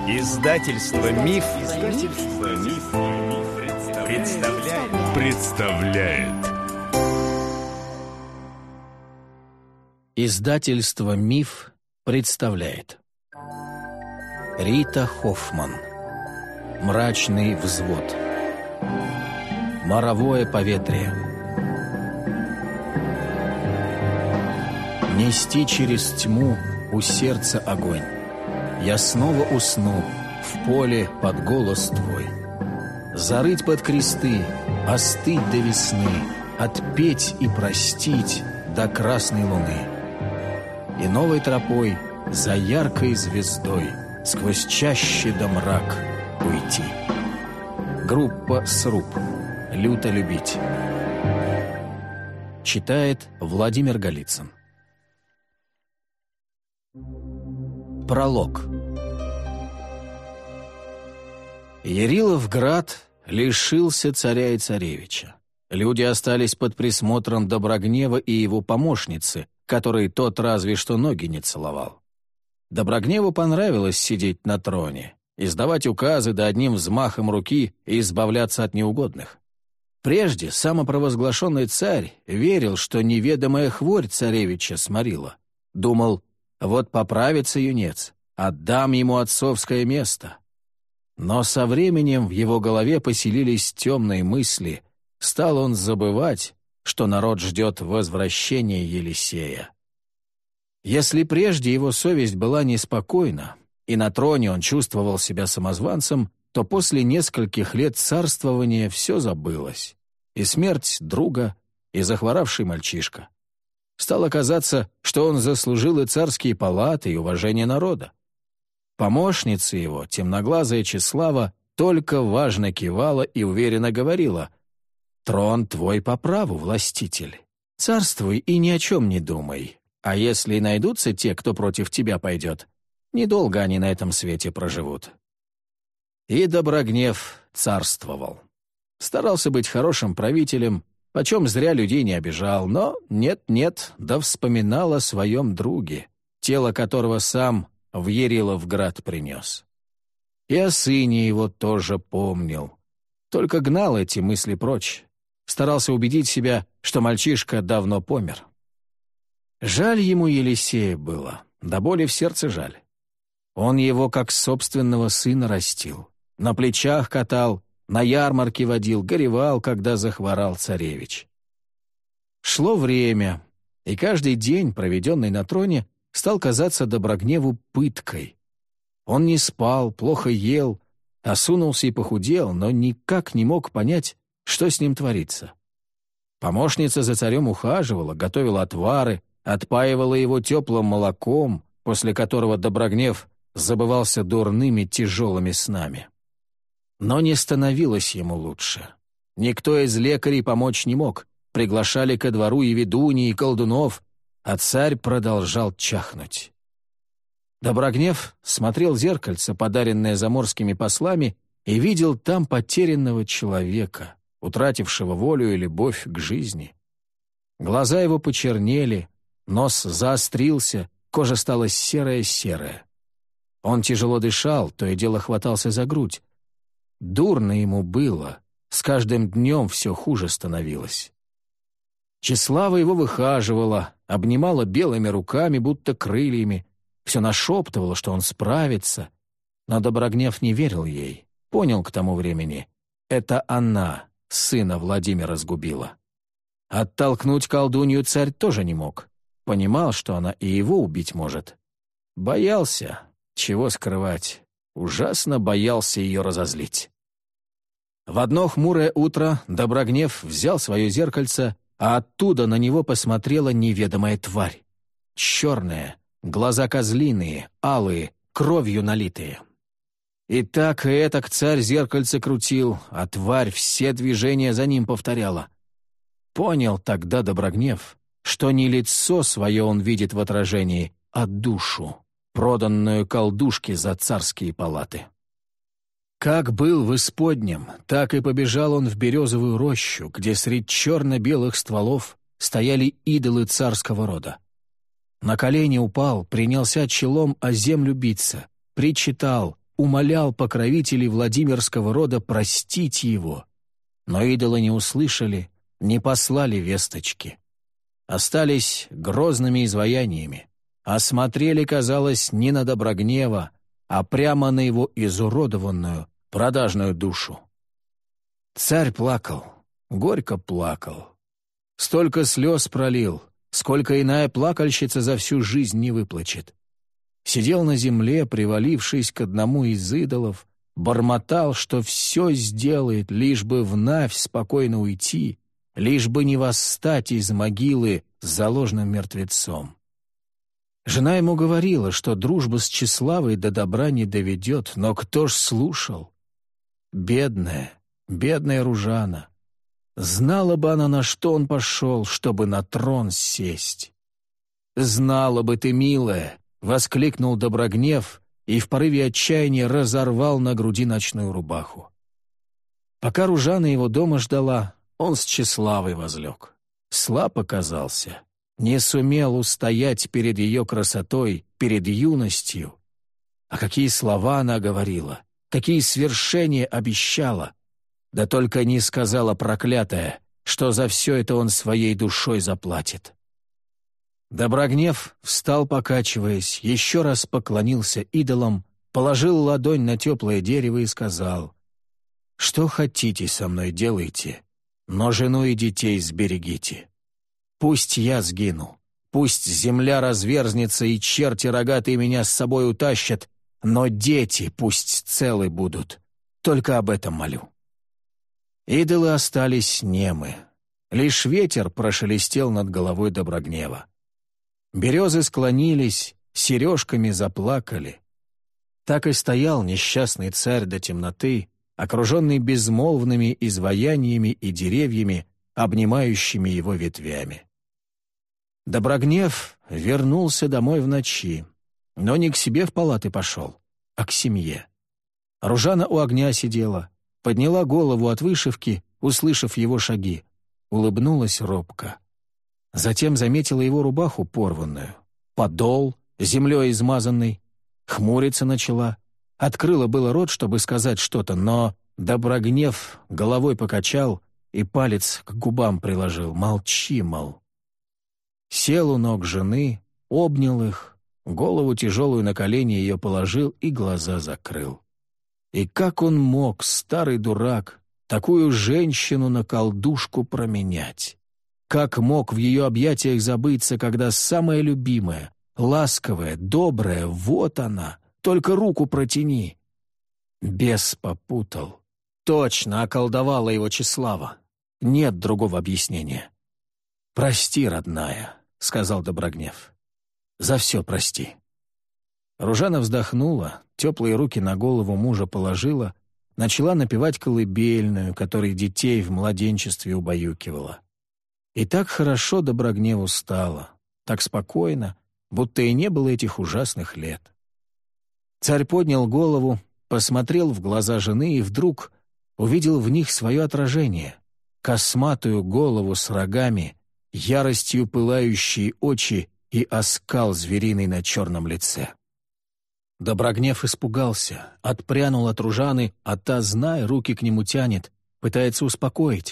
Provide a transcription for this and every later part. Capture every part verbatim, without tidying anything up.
Издательство Миф, Издательство Миф, представляет. представляет. Издательство Миф представляет. Рита Хоффман. Мрачный взвод. Моровое поветрие. Нести через тьму у сердца огонь. Я снова усну в поле под голос твой. Зарыть под кресты, остыть до весны, отпеть и простить до красной луны. И новой тропой, за яркой звездой, сквозь чаще да мрак уйти. Группа «Сруб». Люто любить. Читает Владимир Голицын. Пролог. Яриловград лишился царя и царевича. Люди остались под присмотром Доброгнева и его помощницы, которой тот разве что ноги не целовал. Доброгневу понравилось сидеть на троне, издавать указы да одним взмахом руки и избавляться от неугодных. Прежде самопровозглашенный царь верил, что неведомая хворь царевича сморила. Думал, вот поправится юнец, отдам ему отцовское место. Но со временем в его голове поселились темные мысли, стал он забывать, что народ ждет возвращения Елисея. Если прежде его совесть была неспокойна, и на троне он чувствовал себя самозванцем, то после нескольких лет царствования все забылось. И смерть друга, и захворавший мальчишка. Стало казаться, что он заслужил и царские палаты, и уважение народа. Помощница его, темноглазая Числава, только важно кивала и уверенно говорила: «Трон твой по праву, властитель. Царствуй и ни о чем не думай. А если и найдутся те, кто против тебя пойдет, недолго они на этом свете проживут». И Доброгнев царствовал. Старался быть хорошим правителем, почем зря людей не обижал, но нет-нет, да вспоминал о своем друге, тело которого сам в Яриловград принес. И о сыне его тоже помнил. Только гнал эти мысли прочь. Старался убедить себя, что мальчишка давно помер. Жаль ему Елисея было, до боли в сердце жаль. Он его как собственного сына растил, на плечах катал, на ярмарке водил, горевал, когда захворал царевич. Шло время, и каждый день, проведенный на троне, стал казаться Доброгневу пыткой. Он не спал, плохо ел, осунулся и похудел, но никак не мог понять, что с ним творится. Помощница за царем ухаживала, готовила отвары, отпаивала его теплым молоком, после которого Доброгнев забывался дурными тяжелыми снами. Но не становилось ему лучше. Никто из лекарей помочь не мог. Приглашали ко двору и ведуньи, и колдунов, а царь продолжал чахнуть. Доброгнев смотрел в зеркальце, подаренное заморскими послами, и видел там потерянного человека, утратившего волю и любовь к жизни. Глаза его почернели, нос заострился, кожа стала серая-серая. Он тяжело дышал, то и дело хватался за грудь. Дурно ему было, с каждым днем все хуже становилось. Числава его выхаживала, обнимала белыми руками, будто крыльями, все нашептывала, что он справится, но Доброгнев не верил ей, понял к тому времени. Это она сына Владимира сгубила. Оттолкнуть колдунью царь тоже не мог, понимал, что она и его убить может. Боялся, чего скрывать. Ужасно боялся ее разозлить. В одно хмурое утро Доброгнев взял свое зеркальце, а оттуда на него посмотрела неведомая тварь. Черная, глаза козлиные, алые, кровью налитые. И так и этак царь зеркальце крутил, а тварь все движения за ним повторяла. Понял тогда Доброгнев, что не лицо свое он видит в отражении, а душу, проданную колдушке за царские палаты. Как был в исподнем, так и побежал он в березовую рощу, где средь черно-белых стволов стояли идолы царского рода. На колени упал, принялся челом о землю биться, причитал, умолял покровителей Владимирского рода простить его. Но идолы не услышали, не послали весточки. Остались грозными изваяниями, а смотрели, казалось, не на Доброгнева, а прямо на его изуродованную, продажную душу. Царь плакал, горько плакал. Столько слез пролил, сколько иная плакальщица за всю жизнь не выплачет. Сидел на земле, привалившись к одному из идолов, бормотал, что все сделает, лишь бы вновь спокойно уйти, лишь бы не восстать из могилы с заложенным мертвецом. Жена ему говорила, что дружба с тщеславой до добра не доведет, но кто ж слушал? Бедная, бедная Ружана. Знала бы она, на что он пошел, чтобы на трон сесть. «Знала бы ты, милая!» — воскликнул Доброгнев и в порыве отчаяния разорвал на груди ночную рубаху. Пока Ружана его дома ждала, он с тщеславой возлег. Слаб оказался, не сумел устоять перед ее красотой, перед юностью. А какие слова она говорила, какие свершения обещала. Да только не сказала проклятая, что за все это он своей душой заплатит. Доброгнев встал, покачиваясь, еще раз поклонился идолам, положил ладонь на теплое дерево и сказал: «Что хотите со мной делайте, но жену и детей сберегите. Пусть я сгину, пусть земля разверзнется и черти рогатые меня с собой утащат, но дети пусть целы будут, только об этом молю». Идолы остались немы, лишь ветер прошелестел над головой Доброгнева. Березы склонились, сережками заплакали. Так и стоял несчастный царь до темноты, окруженный безмолвными изваяниями и деревьями, обнимающими его ветвями. Доброгнев вернулся домой в ночи, но не к себе в палаты пошел, а к семье. Ружана у огня сидела, подняла голову от вышивки, услышав его шаги, улыбнулась робко. Затем заметила его рубаху порванную, подол, землей измазанный, хмуриться начала, открыла было рот, чтобы сказать что-то, но Доброгнев головой покачал и палец к губам приложил. «Молчи, мол». Сел у ног жены, обнял их, голову тяжелую на колени ее положил и глаза закрыл. И как он мог, старый дурак, такую женщину на колдушку променять? Как мог в ее объятиях забыться, когда самая любимая, ласковая, добрая, вот она, только руку протяни? Бес попутал. Точно околдовала его тщеслава. Нет другого объяснения. «Прости, родная», — сказал Доброгнев. «За все прости». Ружана вздохнула, теплые руки на голову мужа положила, начала напевать колыбельную, которой детей в младенчестве убаюкивала. И так хорошо Доброгневу стало, так спокойно, будто и не было этих ужасных лет. Царь поднял голову, посмотрел в глаза жены и вдруг увидел в них свое отражение, косматую голову с рогами, яростью пылающие очи и оскал звериный на черном лице. Доброгнев испугался, отпрянул от Ружаны, а та, зная, руки к нему тянет, пытается успокоить.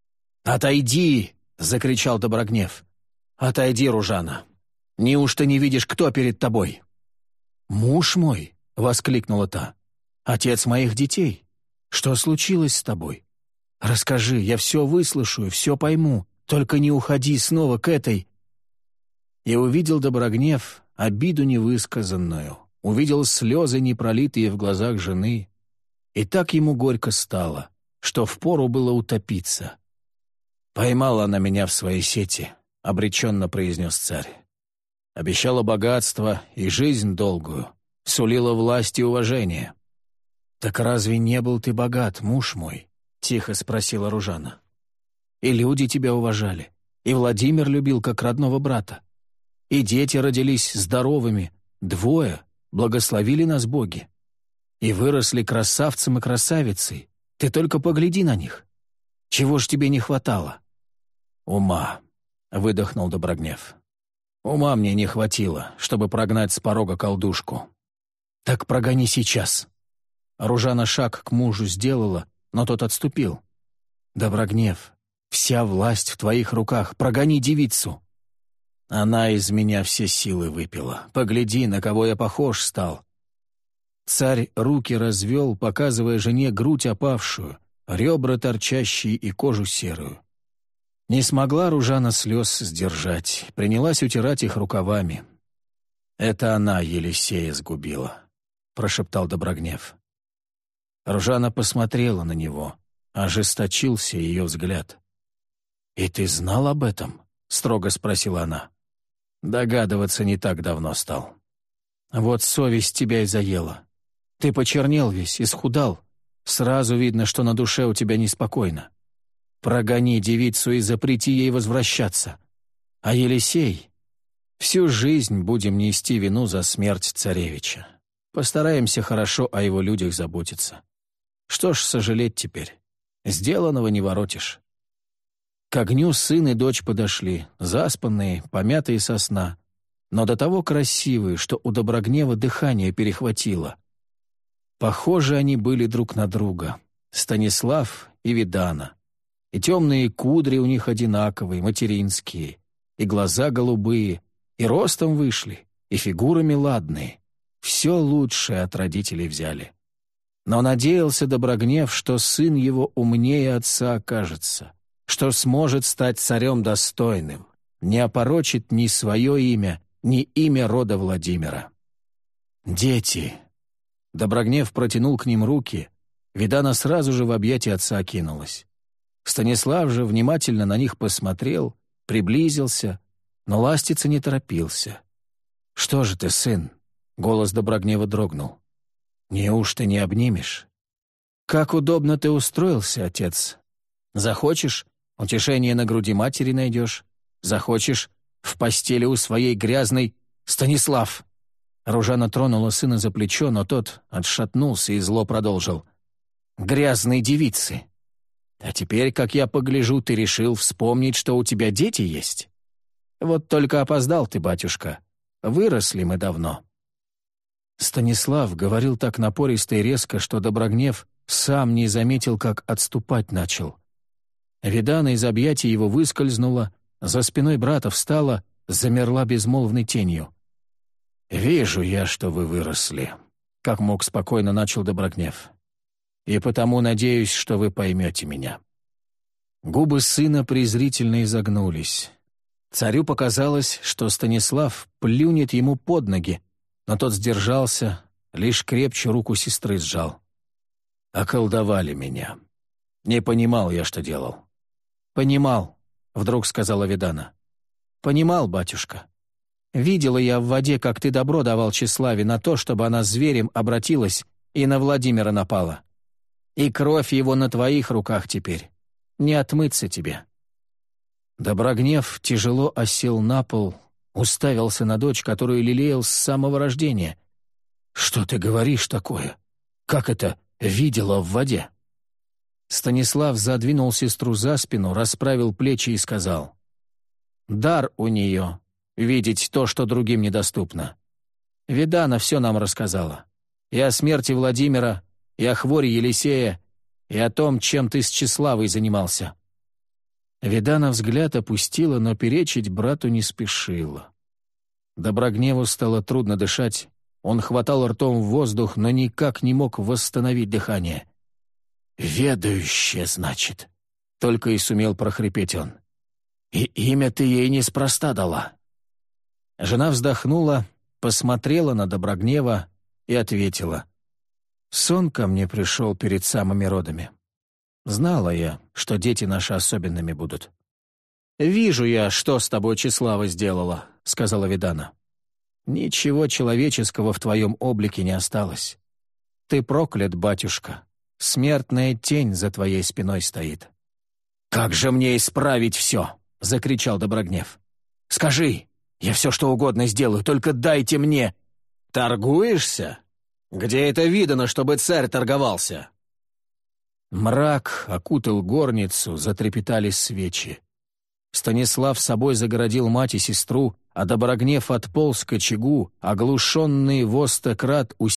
«Отойди!» — закричал Доброгнев. «Отойди, Ружана! Неужто не видишь, кто перед тобой?» «Муж мой!» — воскликнула та. «Отец моих детей! Что случилось с тобой? Расскажи, я все выслушаю, все пойму, только не уходи снова к этой...» И увидел Доброгнев обиду невысказанную, увидел слезы, непролитые в глазах жены, и так ему горько стало, что впору было утопиться. «Поймала она меня в своей сети», — обреченно произнес царь. «Обещала богатство и жизнь долгую, сулила власть и уважение». «Так разве не был ты богат, муж мой?» — тихо спросила Ружана. «И люди тебя уважали, и Владимир любил как родного брата, и дети родились здоровыми, двое, благословили нас боги, и выросли красавцем и красавицей, ты только погляди на них. Чего ж тебе не хватало?» «Ума», — выдохнул Доброгнев. «Ума мне не хватило, чтобы прогнать с порога колдушку». «Так прогони сейчас. Ружана шаг к мужу сделала, но тот отступил. «Доброгнев, вся власть в твоих руках, прогони девицу!» «Она из меня все силы выпила. Погляди, на кого я похож стал!» Царь руки развел, показывая жене грудь опавшую, ребра торчащие и кожу серую. Не смогла Ружана слез сдержать, принялась утирать их рукавами. «Это она Елисея сгубила», — прошептал Доброгнев. Ружана посмотрела на него, ожесточился ее взгляд. «И ты знал об этом?» — строго спросила она. «Догадываться не так давно стал. Вот совесть тебя и заела. Ты почернел весь, исхудал. Сразу видно, что на душе у тебя неспокойно. Прогони девицу и запрети ей возвращаться. А Елисей... Всю жизнь будем нести вину за смерть царевича. Постараемся хорошо о его людях заботиться. Что ж сожалеть теперь? Сделанного не воротишь». К огню сын и дочь подошли, заспанные, помятые со сна, но до того красивые, что у Доброгнева дыхание перехватило. Похожи они были друг на друга, Станислав и Видана. И темные кудри у них одинаковые, материнские, и глаза голубые, и ростом вышли, и фигурами ладные. Все лучшее от родителей взяли. Но надеялся Доброгнев, что сын его умнее отца окажется, что сможет стать царем достойным, не опорочит ни свое имя, ни имя рода Владимира. «Дети!» Доброгнев протянул к ним руки, Видана сразу же в объятия отца кинулась. Станислав же внимательно на них посмотрел, приблизился, но ластиться не торопился. «Что же ты, сын?» — голос Доброгнева дрогнул. «Неужто не обнимешь?» «Как удобно ты устроился, отец. Захочешь — утешение на груди матери найдешь. Захочешь — в постели у своей грязной... Станислав!» Ружана тронула сына за плечо, но тот отшатнулся и зло продолжил. «Грязной девицы! А теперь, как я погляжу, ты решил вспомнить, что у тебя дети есть? Вот только опоздал ты, батюшка. Выросли мы давно». Станислав говорил так напористо и резко, что Доброгнев сам не заметил, как отступать начал. Видана из объятий его выскользнула, за спиной брата встала, замерла безмолвной тенью. «Вижу я, что вы выросли», — как мог спокойно начал Доброгнев. «И потому надеюсь, что вы поймете меня». Губы сына презрительно изогнулись. Царю показалось, что Станислав плюнет ему под ноги, но тот сдержался, лишь крепче руку сестры сжал. «Околдовали меня. Не понимал я, что делал». «Понимал», — вдруг сказала Видана. «Понимал, батюшка. Видела я в воде, как ты добро давал Числаве на то, чтобы она зверем обратилась и на Владимира напала. И кровь его на твоих руках теперь. Не отмыться тебе». Доброгнев тяжело осел на пол, уставился на дочь, которую лелеял с самого рождения. «Что ты говоришь такое? Как это видела в воде?» Станислав задвинул сестру за спину, расправил плечи и сказал. «Дар у нее — видеть то, что другим недоступно. Видана все нам рассказала. И о смерти Владимира, и о хворе Елисея, и о том, чем ты с Числавой занимался». Видана взгляд опустила, но перечить брату не спешила. Доброгневу стало трудно дышать. Он хватал ртом в воздух, но никак не мог восстановить дыхание. «Ведающая, значит», — только и сумел прохрипеть он. «И имя ты ей неспроста дала». Жена вздохнула, посмотрела на Доброгнева и ответила. «Сон ко мне пришел перед самыми родами. Знала я, что дети наши особенными будут». «Вижу я, что с тобой Числава сделала», — сказала Видана. «Ничего человеческого в твоем облике не осталось. Ты проклят, батюшка. Смертная тень за твоей спиной стоит». «Как же мне исправить все?» — закричал Доброгнев. «Скажи, я все что угодно сделаю, только дайте мне...» «Торгуешься? Где это видано, чтобы царь торговался?» Мрак окутал горницу, затрепетали свечи. Станислав собой загородил мать и сестру, а Доброгнев отполз к очагу, оглушенный во сто крат